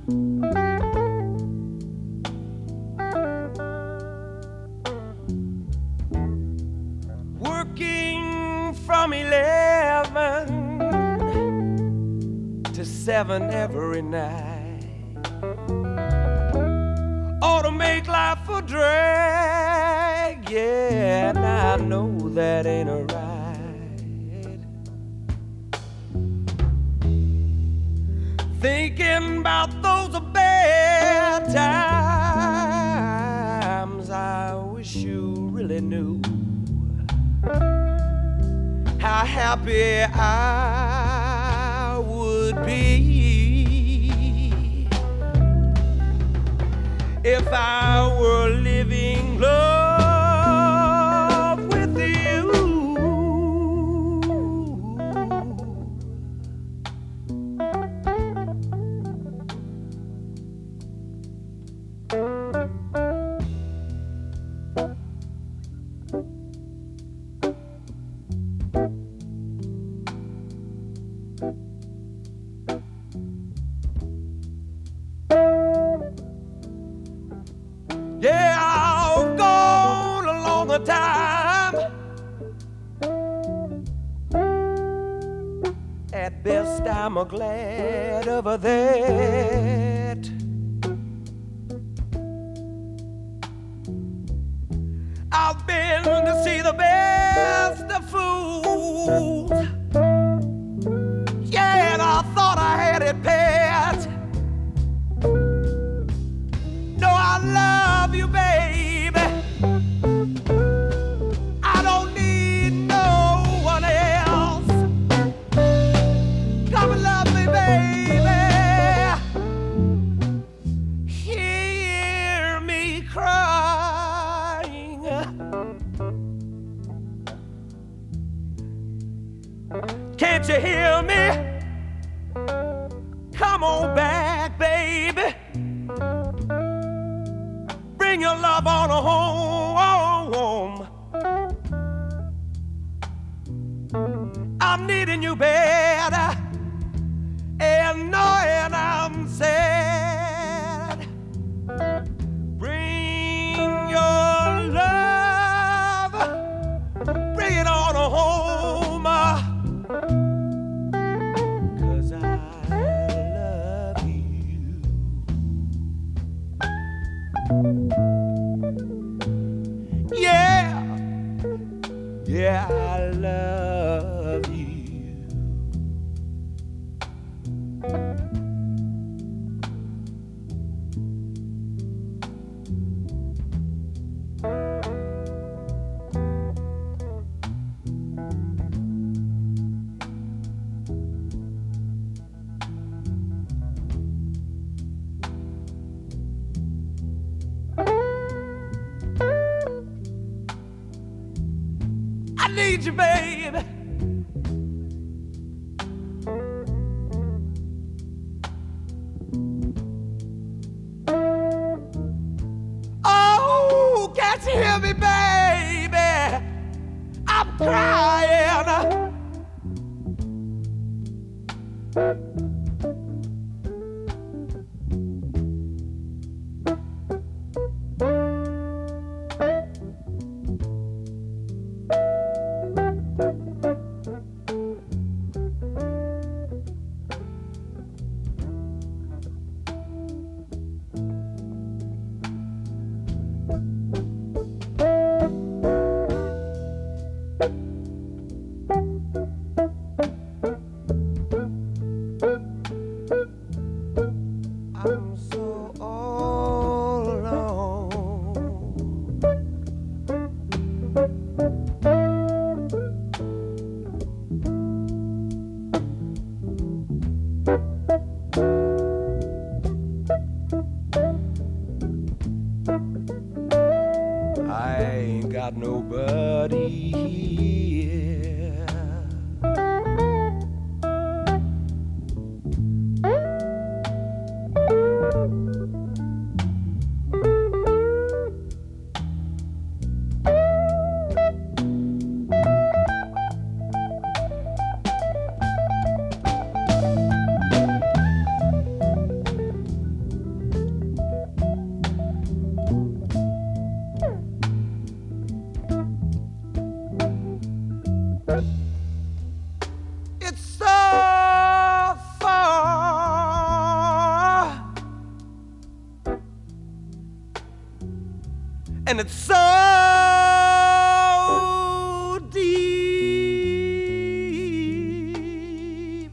Working from 11 to 7 every night. Ought to make life a drag, yeah, and I know that ain't a right. Thinking about those bad times, I wish you really knew how happy I would be if I were living love with you. Yeah, I've gone a longer time. At best, I'm glad of that. I've been to see the best of fools. Yeah, and I thought I had it bad. No, I love you, baby. I don't need no one else. Come and love me, baby. Hear me crying. Can't you hear me? Come on back, baby. Bring your love on home. I'm needing you bad, and knowing I'm sad. Bring your love, bring it on home, 'cause I love you. Yeah, yeah, I love you. I need you, baby. Oh, can't you hear me, baby? I'm crying. I'm so all alone. I ain't got nobody here. and it's so deep.